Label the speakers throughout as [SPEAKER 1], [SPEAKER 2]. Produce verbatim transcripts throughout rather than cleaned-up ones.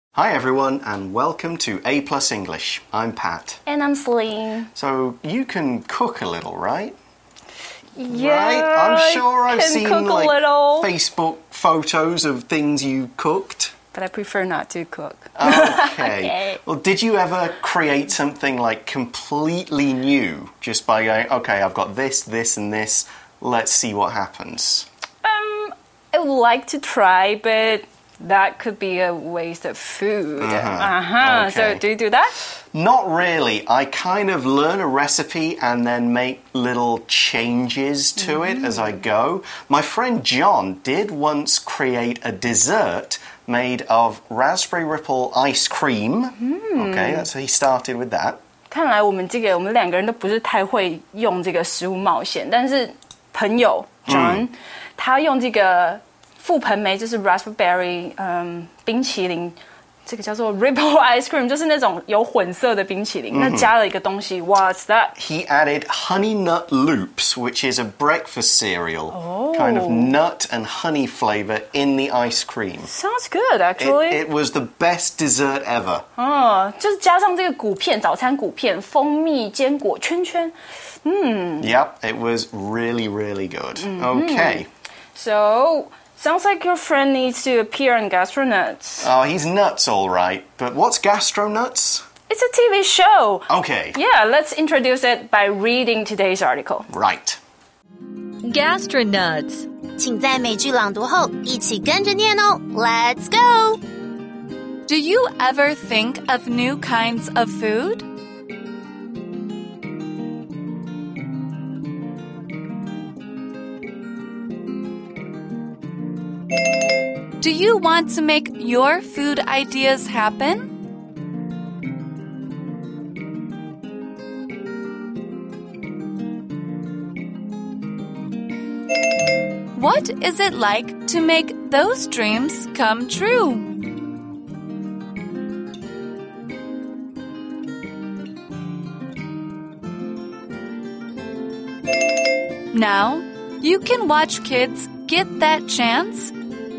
[SPEAKER 1] Hi everyone and welcome to A Plus English. I'm Pat.
[SPEAKER 2] And I'm Celine.
[SPEAKER 1] So you can cook a little, right?
[SPEAKER 2] Yeah,
[SPEAKER 1] right? I'm sure I've
[SPEAKER 2] can
[SPEAKER 1] seen
[SPEAKER 2] cook
[SPEAKER 1] like
[SPEAKER 2] a little.
[SPEAKER 1] Facebook photos of things you cooked.
[SPEAKER 2] But I prefer not to cook.
[SPEAKER 1] Okay.
[SPEAKER 2] Okay.
[SPEAKER 1] Well, did you ever create something like completely new just by going, okay, I've got this, this and this, let's see what happens?
[SPEAKER 2] Um, I would like to try, but that could be a waste of food.
[SPEAKER 1] Uh-huh.
[SPEAKER 2] Uh-huh.
[SPEAKER 1] Okay.
[SPEAKER 2] So do you do that?
[SPEAKER 1] Not really. I kind of learn a recipe and then make little changes to it as I go. My friend John did once create a dessert made of raspberry ripple ice cream. Okay, that's he started with that.
[SPEAKER 2] 看来我们这个我们两个人都不是太会用这个食物冒险，但是朋友 John、嗯、他用这个覆盆莓就是 raspberry 嗯冰淇淋。这个叫做 ripple ice cream， 就是那种有混色的冰淇淋。Mm-hmm. 那加了一个东西 ，What's that?
[SPEAKER 1] He added honey nut loops, which is a breakfast cereal,
[SPEAKER 2] oh.
[SPEAKER 1] kind of nut and honey flavor in the ice cream.
[SPEAKER 2] Sounds good, actually.
[SPEAKER 1] It, it was the best dessert ever.
[SPEAKER 2] 哦，就是加上这个谷片，早餐谷片，蜂蜜坚果圈圈。嗯。
[SPEAKER 1] Yep, it was really, really good.
[SPEAKER 2] Mm-hmm.
[SPEAKER 1] Okay.
[SPEAKER 2] So. Sounds like your friend needs to appear on Gastronuts.
[SPEAKER 1] Oh, he's nuts, all right. But what's Gastronuts?
[SPEAKER 2] It's a T V show.
[SPEAKER 1] Okay.
[SPEAKER 2] Yeah, let's introduce it by reading today's article.
[SPEAKER 1] Right.
[SPEAKER 3] Gastronuts.
[SPEAKER 4] 请在美剧朗读后一起跟着念哦。Let's go!
[SPEAKER 3] Do you ever think of new kinds of food? Do you want to make your food ideas happen? What is it like to make those dreams come true? Now, you can watch kids get that chance.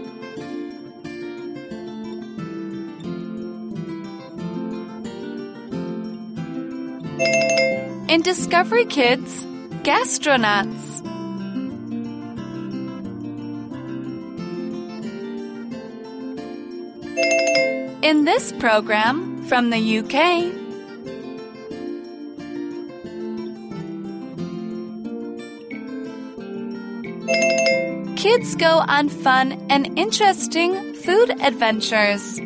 [SPEAKER 3] In Discovery Kids, Gastronauts. In this program from the U K, kids go on fun and interesting food adventures.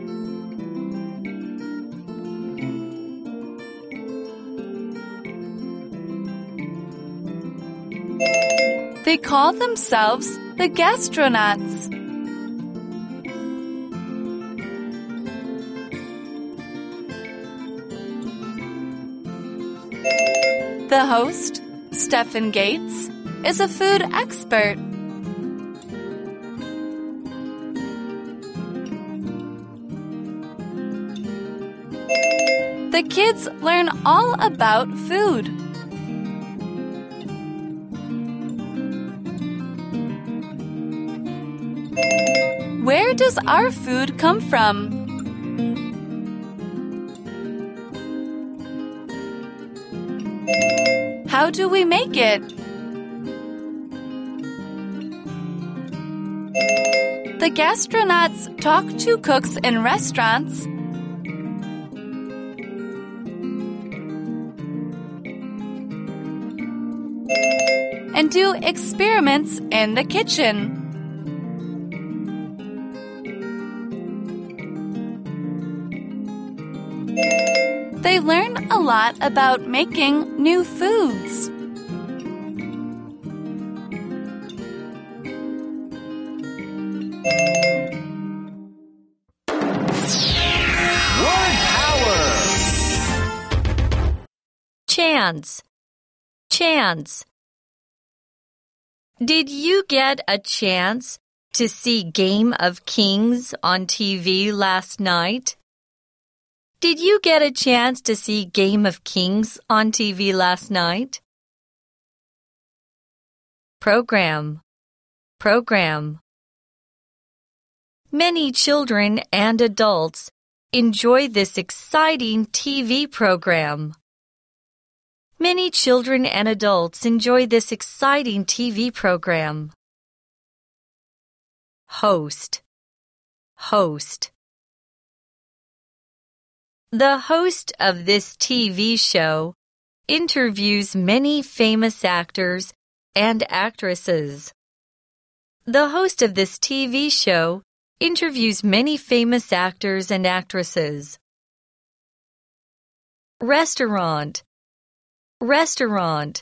[SPEAKER 3] They call themselves the Gastronauts. The host, Stephen Gates, is a food expert. The kids learn all about food. Where does our food come from? How do we make it? The Gastronauts talk to cooks in restaurants and do experiments in the kitchen. They learn a lot about making new foods.
[SPEAKER 1] Word power!
[SPEAKER 3] Chance. Chance. Did you get a chance to see Game of Kings on T V last night? Did you get a chance to see Game of Kings on T V last night? Program. Program. Many children and adults enjoy this exciting T V program. Many children and adults enjoy this exciting T V program. Host. Host. The host of this T V show interviews many famous actors and actresses. The host of this T V show interviews many famous actors and actresses. Restaurant. Restaurant.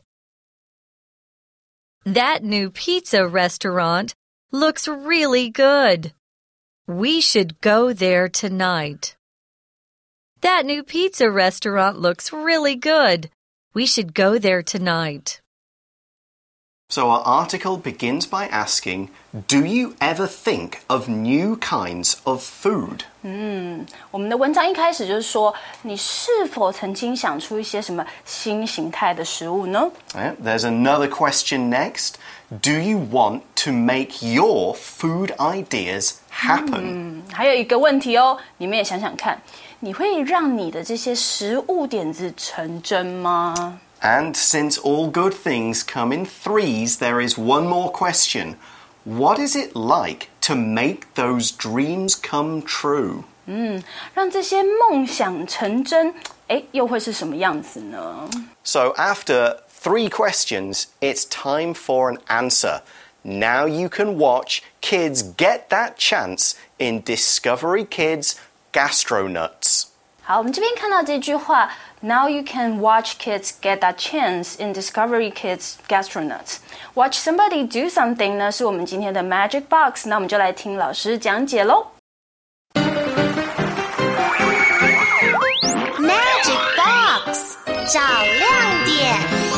[SPEAKER 3] That new pizza restaurant looks really good. We should go there tonight. That new pizza restaurant looks really good. We should go there tonight.
[SPEAKER 1] So our article begins by asking, do you ever think of new kinds of food?
[SPEAKER 2] 嗯，我们的文章一开始就是说，你是否曾经想出一些什么新形态的食物呢？
[SPEAKER 1] Yeah, there's another question next. Do you want to make your food ideas happen?
[SPEAKER 2] 嗯，还有一个问题哦，你们也想想看，你会让你的这些食物点子成真吗？
[SPEAKER 1] And since all good things come in threes, there is one more question. What is it like to make those dreams come true?
[SPEAKER 2] 嗯，让这些梦想成真，诶，又会是什么样子呢？
[SPEAKER 1] So after three questions, it's time for an answer. Now you can watch kids get that chance in Discovery Kids Gastronuts.
[SPEAKER 2] 好，我们这边看到这句话 Now you can watch kids get that chance in Discovery Kids Gastronauts. Watch somebody do something 呢，是我们今天的 Magic Box。那我们就来听老师讲解喽。
[SPEAKER 4] Magic Box 找亮点。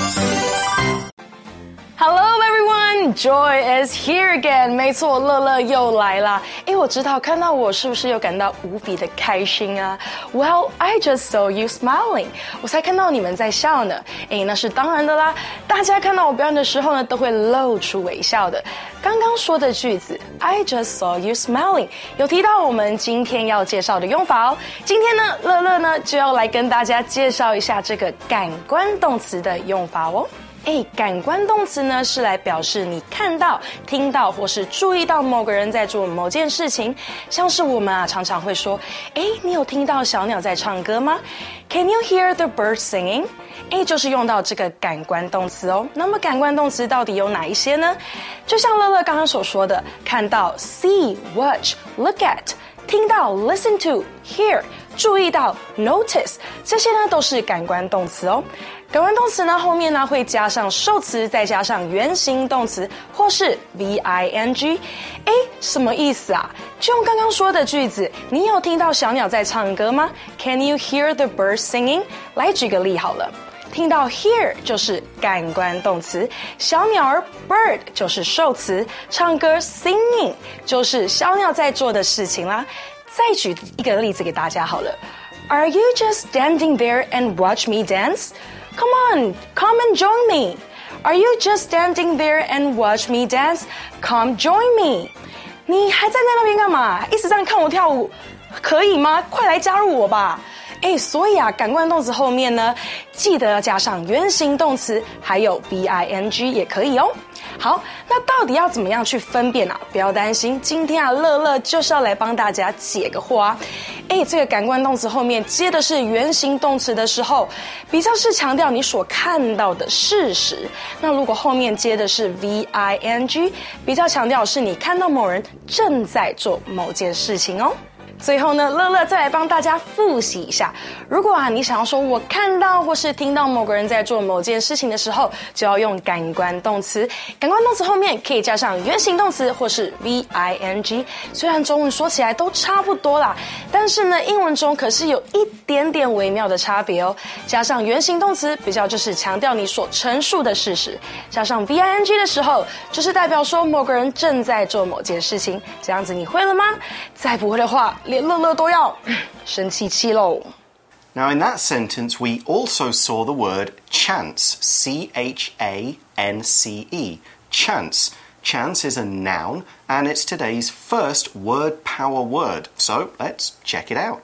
[SPEAKER 5] Hello everyone, Joy is here again. 没错，乐乐又来啦。诶，我知道看到我是不是又感到无比的开心啊 ？Well, I just saw you smiling. 我才看到你们在笑呢。诶，那是当然的啦。大家看到我表演的时候呢，都会露出微笑的。刚刚说的句子 I just saw you smiling 有提到我们今天要介绍的用法哦。今天呢，乐乐呢就要来跟大家介绍一下这个感官动词的用法哦。诶，感官动词呢是来表示你看到、听到或是注意到某个人在做某件事情，像是我们啊常常会说，诶，你有听到小鸟在唱歌吗？ Can you hear the bird singing？ 诶，就是用到这个感官动词哦。那么感官动词到底有哪一些呢？就像乐乐刚刚所说的，看到 see、watch、look at， 听到 listen to、hear， 注意到 notice， 这些呢都是感官动词哦。感官动词呢，后面呢会加上受词，再加上原形动词，或是 V I N G。诶，什么意思啊？就用刚刚说的句子，你有听到小鸟在唱歌吗 ？Can you hear the bird singing？ 来举个例好了。听到 hear 就是感官动词，小鸟儿 bird 就是受词，唱歌 singing 就是小鸟在做的事情啦。再举一个例子给大家好了。Are you just standing there and watch me dance?Come on, come and join me. Are you just standing there and watch me dance? Come join me. 你还站在那边干嘛？一直这样看我跳舞，可以吗？快来加入我吧！诶，所以啊，感官动词后面呢，记得要加上原形动词，还有 V I N G 也可以哦。好，那到底要怎么样去分辨啊？不要担心，今天啊，乐乐就是要来帮大家解个惑啊。诶，这个感官动词后面接的是原形动词的时候，比较是强调你所看到的事实。那如果后面接的是 V I N G， 比较强调是你看到某人正在做某件事情哦。最后呢，乐乐再来帮大家复习一下。如果啊，你想要说我看到或是听到某个人在做某件事情的时候，就要用感官动词。感官动词后面可以加上原形动词或是 V I N G。虽然中文说起来都差不多啦，但是呢，英文中可是有一点点微妙的差别哦。加上原形动词，比较就是强调你所陈述的事实；加上 V I N G 的时候，就是代表说某个人正在做某件事情。这样子你会了吗？再不会的话，连乐乐都要生气气喽。
[SPEAKER 1] Now, in that sentence, we also saw the word chance, C H A N C E, chance. Chance is a noun, and it's today's first word power word. So let's check it out.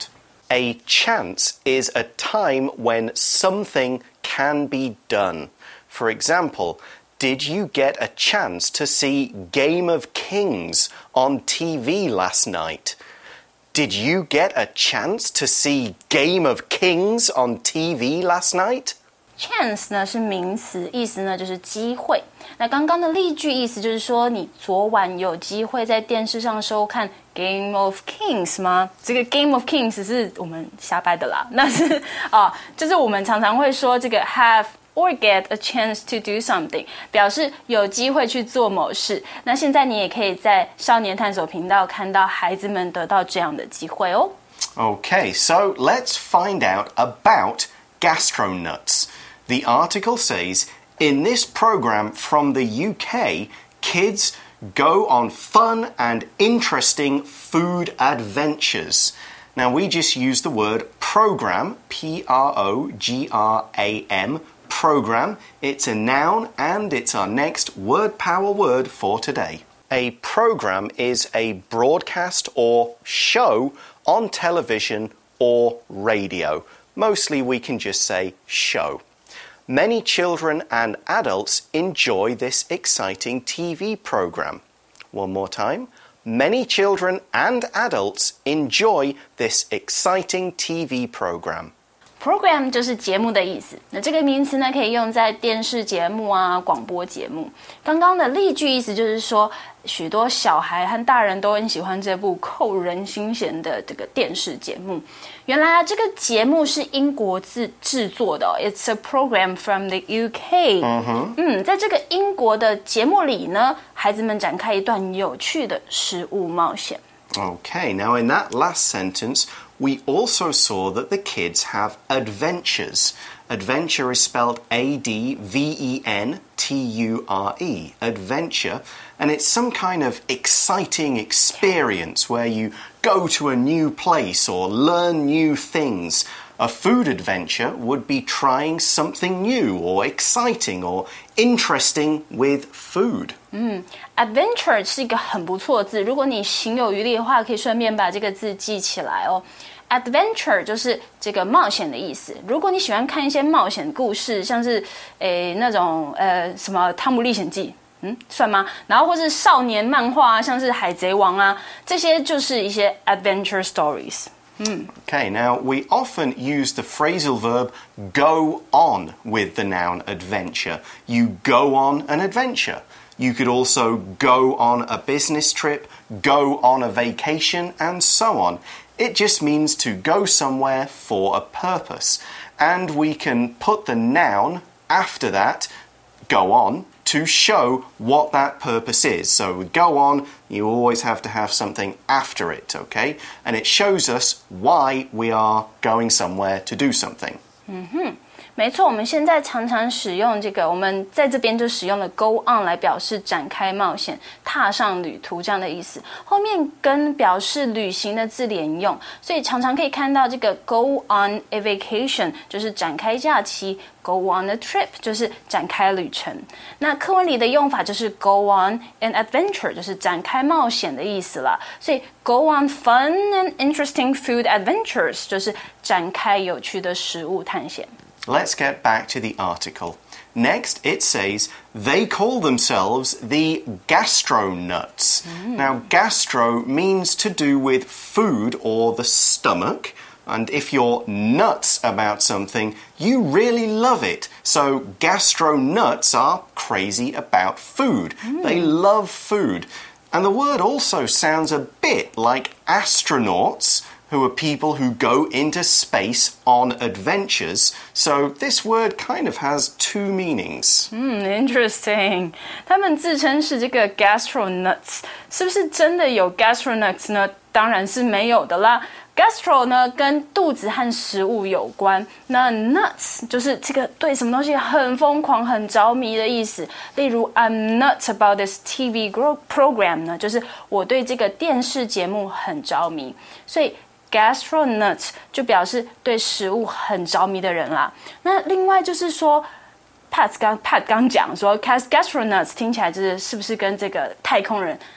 [SPEAKER 1] A chance is a time when something can be done. For example, did you get a chance to see Game of Kings on T V last night? Did you get a chance to see Game of Kings on T V last night?
[SPEAKER 2] Chance 呢是名词，意思呢就是机会。那刚刚的例句意思就是说，你昨晚有机会在电视上收看 Game of Kings 吗？这个 Game of Kings 是我们瞎掰的啦，那是啊，就是我们常常会说这个 have or get a chance to do something， 表示有机会去做某事。那现在你也可以在少年探索频道看到孩子们得到这样的机会哦。
[SPEAKER 1] Okay, so let's find out about gastronuts. The article says, in this program from the U K, kids go on fun and interesting food adventures. Now, we just use the word program, P R O G R A M, program. It's a noun and it's our next word power word for today. A program is a broadcast or show on television or radio. Mostly we can just say show. Many children and adults enjoy this exciting T V program. One more time. Many children and adults enjoy this exciting T V program.
[SPEAKER 2] Program 就是节目的意思，那这个名词呢可以用在电视节目啊、广播节目。刚刚的例句意思就是说，许多小孩和大人都很喜欢这部扣人心弦的这个电视节目。原来啊，这个节目是英国制制作的、哦、，It's a program from the U K。嗯嗯，在这个英国的节目里呢，孩子们展开一段有趣的食物冒险。
[SPEAKER 1] Okay, now in that last sentence, we also saw that the kids have adventures. Adventure is spelled A D V E N T U R E, adventure, and it's some kind of exciting experience where you go to a new place or learn new things. A food adventure would be trying something new or exciting or interesting with food.
[SPEAKER 2] 嗯 ，adventure 是一个很不错的字，如果你行有余力的话，可以顺便把这个字记起来哦。Adventure 就是这个冒险的意思。如果你喜欢看一些冒险故事，像是诶那种呃什么《汤姆历险记》，嗯，算吗？然后或是少年漫画啊，像是《海贼王》啊，这些就是一些 adventure stories。嗯
[SPEAKER 1] Okay, now we often use the phrasal verb go on with the noun adventure. You go on an adventure. You could also go on a business trip, go on a vacation, and so on. It just means to go somewhere for a purpose. And we can put the noun after that, go on, to show what that purpose is. So we go on, you always have to have something after it, okay? And it shows us why we are going somewhere to do something.
[SPEAKER 2] 嗯哼，没错，我们现在常常使用这个，我们在这边就使用了 go on 来表示展开冒险、踏上旅途这样的意思，后面跟表示旅行的字连用，所以常常可以看到这个 go on a vacation 就是展开假期， go on a trip 就是展开旅程。那课文里的用法就是 go on an adventure 就是展开冒险的意思啦，所以 go on fun and interesting food adventures 就是展开有趣的食物探险。
[SPEAKER 1] Let's get back to the article. Next, it says they call themselves the gastronuts. Mm. Now, gastro means to do with food or the stomach. And if you're nuts about something, you really love it. So gastronuts are crazy about food. Mm. They love food. And the word also sounds a bit like astronauts, who are people who go into space on adventures. So this word kind of has two meanings.
[SPEAKER 2] 嗯 ，interesting. 他们自称是这个 gastronuts， 是不是真的有 gastronuts 呢？当然是没有的啦。Gastro 呢跟肚子和食物有关，那 nuts 就是这个对什么东西很疯狂、很着迷的意思。例如 I'm nuts about this T V program 呢，就是我对这个电视节目很着迷，所以gastronuts 就表示对食物很着迷的人啦。那另外就是说 Pat 刚 Pat 刚讲说 gastronuts 听起来就是是不是跟这个太空人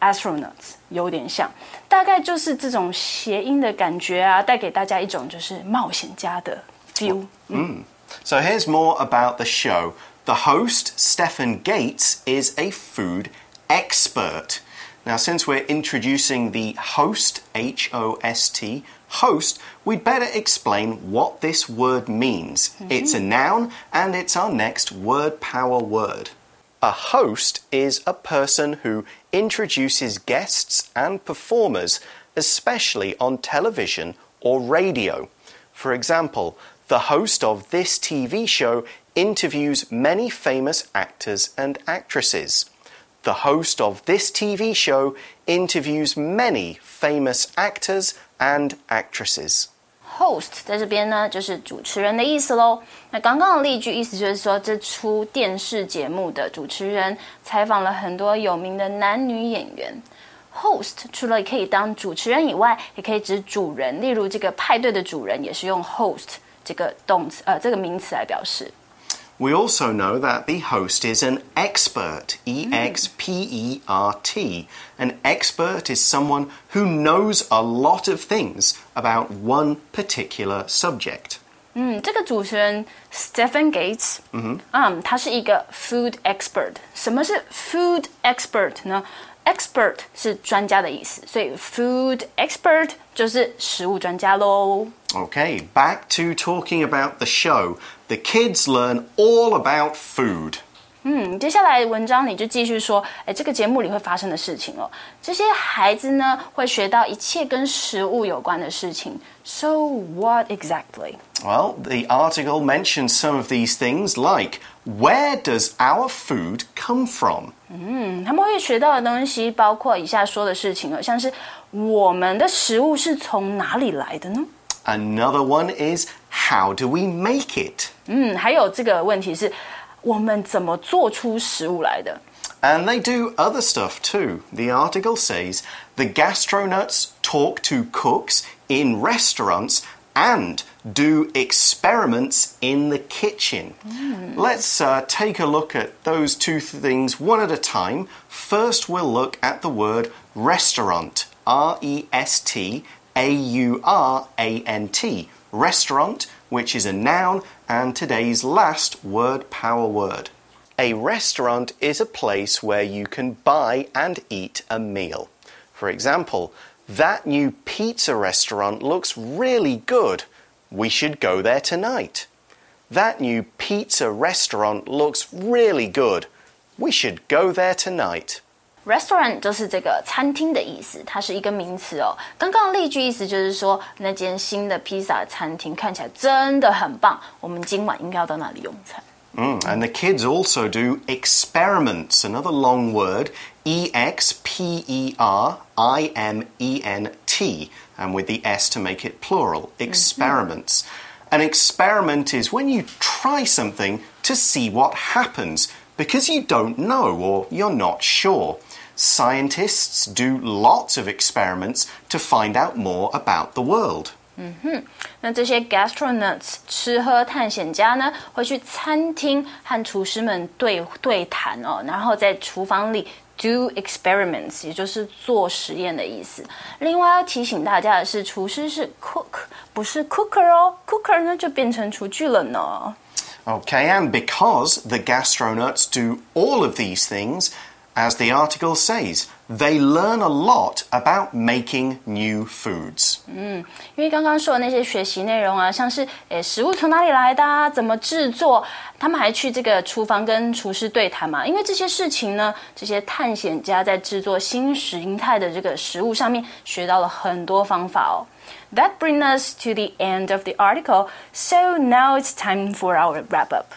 [SPEAKER 2] astronauts 有点像，大概就是这种谐音的感觉啊，带给大家一种就是冒险家的 feel。嗯
[SPEAKER 1] So here's more about the show. The host, Stephen Gates, is a food expert. Now, since we're introducing the host, H O S T, host, we'd better explain what this word means. Mm-hmm. It's a noun, and it's our next word power word. A host is a person who introduces guests and performers, especially on television or radio. For example, the host of this T V show interviews many famous actors and actresses. The host of this T V show interviews many famous actors and actresses.
[SPEAKER 2] Host 在这边呢，就是主持人的意思咯。那刚刚的例句意思就是说，这出电视节目的主持人采访了很多有名的男女演员。Host 除了可以当主持人以外，也可以指主人，例如这个派对的主人也是用 host 这个动词呃这个名词来表示。
[SPEAKER 1] We also know that the host is an expert, E X P E R T. An expert is someone who knows a lot of things about one particular subject.
[SPEAKER 2] 嗯，这个主持人 Stephen Gates， 嗯嗯，他是一个 food expert。什么是 food expert 呢？Expert 是专家的意思，所以 food expert 就是食物专家咯。
[SPEAKER 1] Okay, back to talking about the show. The kids learn all about food.
[SPEAKER 2] 嗯，接下来文章里就继续说，哎，这个节目里会发生的事情哦。这些孩子呢，会学到一切跟食物有关的事情。So what exactly?
[SPEAKER 1] Well, the article mentions some of these things like, where does our food come from?
[SPEAKER 2] 嗯，他们会学到的东西包括以下说的事情哦，像是我们的食物是从哪里来的呢？
[SPEAKER 1] Another one is, how do we make it?
[SPEAKER 2] 嗯，还有这个问题是，我们怎么做出食物来的？
[SPEAKER 1] And they do other stuff too. The article says, the gastronauts talk to cooks in restaurants and do experiments in the kitchen. Mm. Let's uh, take a look at those two things one at a time. First, we'll look at the word restaurant, R E S T A U R A N T. Restaurant, which is a noun, and today's last word power word. A restaurant is a place where you can buy and eat a meal. For example, that new pizza restaurant looks really good. We should go there tonight. That new pizza restaurant looks really good. We should go there tonight.
[SPEAKER 2] Restaurant 就是这个餐厅的意思，它是一个名词哦。刚刚的例句意思就是说，那间新的披萨餐厅看起来真的很棒，我们今晚应该要到那里用餐。
[SPEAKER 1] Mm, and the kids also do experiments, another long word, E X P E R I M E N T, and with the S to make it plural, experiments. Mm-hmm. An experiment is when you try something to see what happens because you don't know or you're not sure. Scientists do lots of experiments to find out more about the world.
[SPEAKER 2] 嗯哼，那这些 gastronauts 吃喝探险家呢，会去餐厅和厨师们对对谈哦，然后在厨房里 do experiments， 也就是做实验的意思。另外要提醒大家的是，厨师是 cook， 不是 cooker 哦 ，cooker 呢就变成厨具了呢。
[SPEAKER 1] Okay, and because the gastronauts do all of these things, as the article says, they learn a lot about making new foods.
[SPEAKER 2] 嗯，因为刚刚说的那些学习内容啊，像是诶食物从哪里来的啊，怎么制作，他们还去这个厨房跟厨师对谈嘛。因为这些事情呢，这些探险家在制作新形态的这个食物上面学到了很多方法哦。That brings us to the end of the article. So now it's time for our wrap up.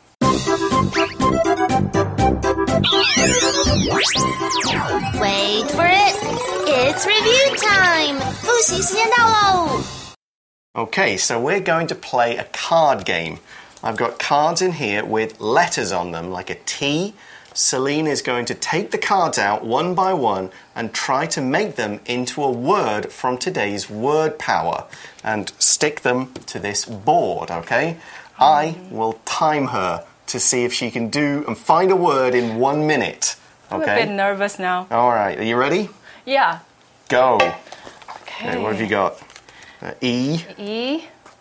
[SPEAKER 4] Wait for it. It's review time. 复习时间到喽。
[SPEAKER 1] Okay, so we're going to play a card game. I've got cards in here with letters on them, like a T. Celine is going to take the cards out one by one and try to make them into a word from today's word power and stick them to this board, okay? I will time her to see if she can do and find a word in one minute.
[SPEAKER 2] I'm
[SPEAKER 1] Okay.
[SPEAKER 2] a bit nervous now.
[SPEAKER 1] All right. Are you ready?
[SPEAKER 2] Yeah.
[SPEAKER 1] Go.
[SPEAKER 2] Okay.
[SPEAKER 1] Okay, what have you got? Uh, E.
[SPEAKER 2] E.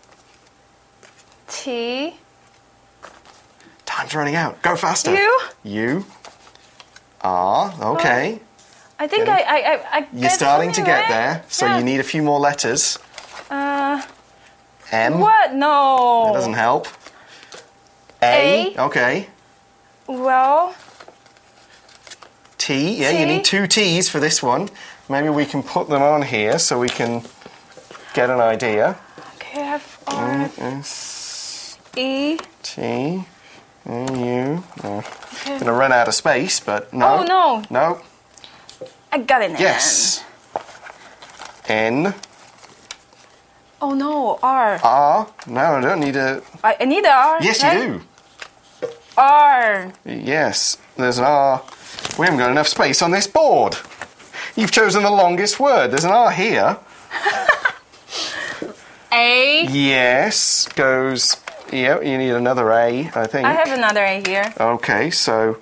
[SPEAKER 2] T.
[SPEAKER 1] Time's running out. Go faster.
[SPEAKER 2] U.
[SPEAKER 1] U. R. Okay.
[SPEAKER 2] I think
[SPEAKER 1] Okay.
[SPEAKER 2] I, I, I, I
[SPEAKER 1] You're
[SPEAKER 2] get
[SPEAKER 1] starting to
[SPEAKER 2] something
[SPEAKER 1] get
[SPEAKER 2] right.
[SPEAKER 1] there, so
[SPEAKER 2] Yeah.
[SPEAKER 1] you need a few more letters.
[SPEAKER 2] Uh,
[SPEAKER 1] M.
[SPEAKER 2] what? No.
[SPEAKER 1] That doesn't help. A.
[SPEAKER 2] A.
[SPEAKER 1] Okay.
[SPEAKER 2] Well,
[SPEAKER 1] T. Yeah, you
[SPEAKER 2] T.
[SPEAKER 1] need two T's for this one. Maybe we can put them on here so we can get an idea.
[SPEAKER 2] okay, I have R.
[SPEAKER 1] S.
[SPEAKER 2] E.
[SPEAKER 1] T. U. No. Gonna run out of space, but no.
[SPEAKER 2] Oh, no.
[SPEAKER 1] No.
[SPEAKER 2] I got it.
[SPEAKER 1] Yes. N.
[SPEAKER 2] Oh, no. R.
[SPEAKER 1] R. No, I don't need a.
[SPEAKER 2] I, I need the R.
[SPEAKER 1] Yes,
[SPEAKER 2] right?
[SPEAKER 1] you do.
[SPEAKER 2] R.
[SPEAKER 1] Yes, there's an R. We haven't got enough space on this board. You've chosen the longest word. There's an R here.
[SPEAKER 2] A.
[SPEAKER 1] Yes, goes. Yep, you need another A, I think.
[SPEAKER 2] I have another A here.
[SPEAKER 1] Okay, so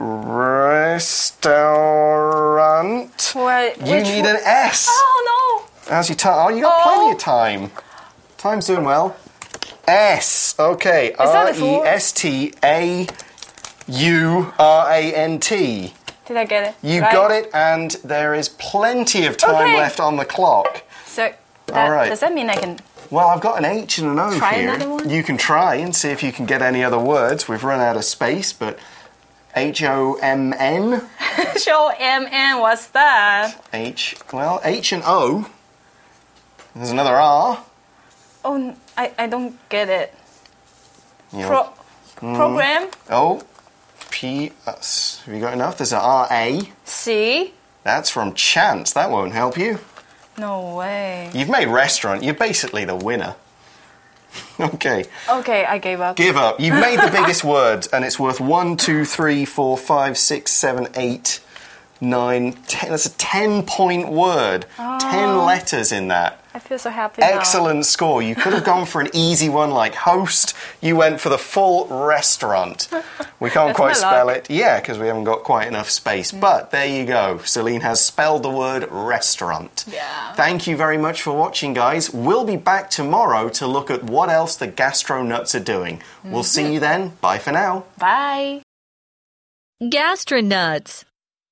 [SPEAKER 1] restaurant.
[SPEAKER 2] What?
[SPEAKER 1] You
[SPEAKER 2] which
[SPEAKER 1] need
[SPEAKER 2] one?
[SPEAKER 1] an S.
[SPEAKER 2] Oh,
[SPEAKER 1] How's your time? Oh, you got
[SPEAKER 2] Oh.
[SPEAKER 1] plenty of time. Time's doing well. S. Okay.
[SPEAKER 2] that
[SPEAKER 1] R
[SPEAKER 2] a
[SPEAKER 1] E
[SPEAKER 2] four?
[SPEAKER 1] S T A U R A N T.
[SPEAKER 2] no. Did I get it?
[SPEAKER 1] You
[SPEAKER 2] right?
[SPEAKER 1] got it, and there is plenty of time
[SPEAKER 2] Okay.
[SPEAKER 1] left on the clock.
[SPEAKER 2] So, that,
[SPEAKER 1] All right.
[SPEAKER 2] does that mean I can...
[SPEAKER 1] Well, I've got an H and an O
[SPEAKER 2] Try
[SPEAKER 1] here.
[SPEAKER 2] another one?
[SPEAKER 1] You can try and see if you can get any other words. We've run out of space, but H O M N.
[SPEAKER 2] Show M N, what's that?
[SPEAKER 1] H. Well, H and O. There's another R.
[SPEAKER 2] Oh, n- I, I don't get it.
[SPEAKER 1] You know,
[SPEAKER 2] Pro, Program?
[SPEAKER 1] O. P. S. Have you got enough? There's an R A.
[SPEAKER 2] C?
[SPEAKER 1] That's from chance. That won't help you.
[SPEAKER 2] No way.
[SPEAKER 1] You've made restaurant. You're basically the winner. Okay.
[SPEAKER 2] Okay, I gave up.
[SPEAKER 1] Give up. You've made the biggest word, and it's worth one, two, three, four, five, six, seven, eight, nine, ten. That's a ten-point word. Ten letters in that.
[SPEAKER 2] I feel so happy now.
[SPEAKER 1] Excellent score. You could have gone for an easy one like host. You went for the full restaurant. We can't
[SPEAKER 2] That's
[SPEAKER 1] quite
[SPEAKER 2] my
[SPEAKER 1] spell
[SPEAKER 2] luck.
[SPEAKER 1] it. Yeah, because we haven't got quite enough space. But there you go. Celine has spelled the word restaurant.
[SPEAKER 2] Yeah.
[SPEAKER 1] Thank you very much for watching, guys. We'll be back tomorrow to look at what else the gastronuts are doing. We'll see you then. Bye for now.
[SPEAKER 2] Bye.
[SPEAKER 3] Gastronuts.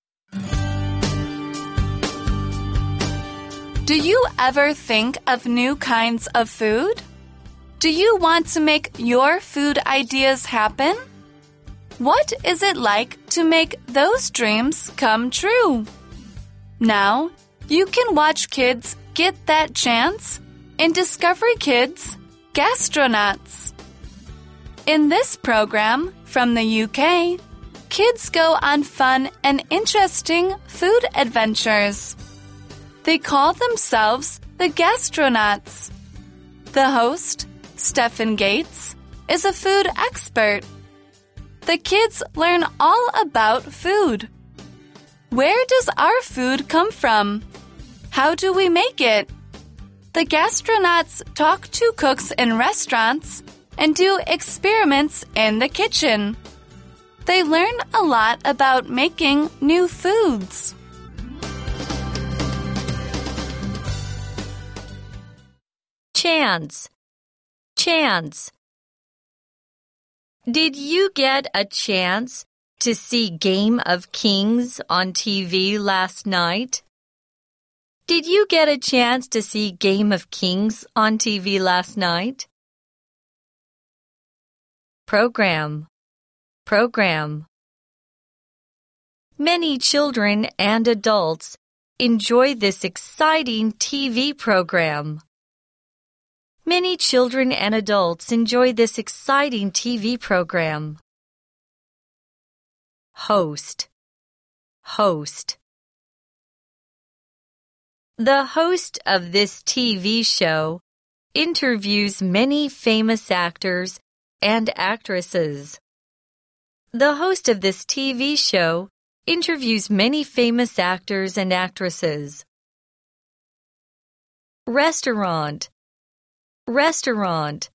[SPEAKER 6] Do you ever think of new kinds of food? Do you want to make your food ideas happen? What is it like to make those dreams come true? Now, you can watch kids get that chance in Discovery Kids Gastronauts. In this program from the U K, kids go on fun and interesting food adventures. They call themselves the Gastronauts. The host, Stephen Gates, is a food expert. The kids learn all about food. Where does our food come from? How do we make it? The Gastronauts talk to cooks in restaurants and do experiments in the kitchen. They learn a lot about making new foods.
[SPEAKER 3] Chance. Chance. Did you get a chance to see Game of Kings on T V last night? Did you get a chance to see Game of Kings on T V last night? Program. Program. Many children and adults enjoy this exciting T V program. Many children and adults enjoy this exciting T V program. Host. Host. The host of this T V show interviews many famous actors and actresses. The host of this T V show interviews many famous actors and actresses. Restaurant. Restaurant.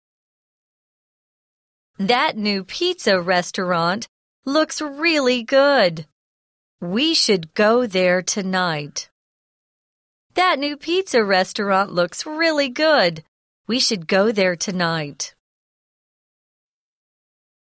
[SPEAKER 3] That new pizza restaurant looks really good. We should go there tonight. That new pizza restaurant looks really good. We should go there tonight.